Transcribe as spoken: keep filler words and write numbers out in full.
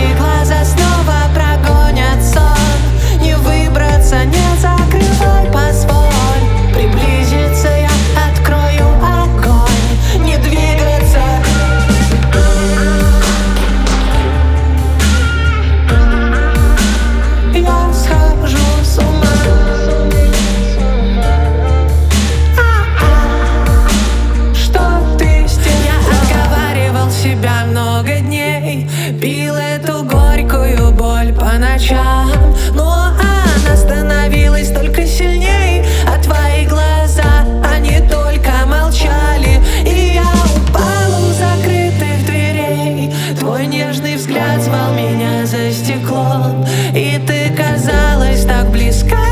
твои глаза снова прогонят сон. Не выбраться, не закрывай, позволь приблизиться, я открою огонь. Не двигаться. Я схожу с ума. Себя много дней, пил эту горькую боль по ночам, но она становилась только сильней, а твои глаза, они только молчали. И я упал у закрытых дверей, твой нежный взгляд звал меня за стеклом, и ты казалась так близка.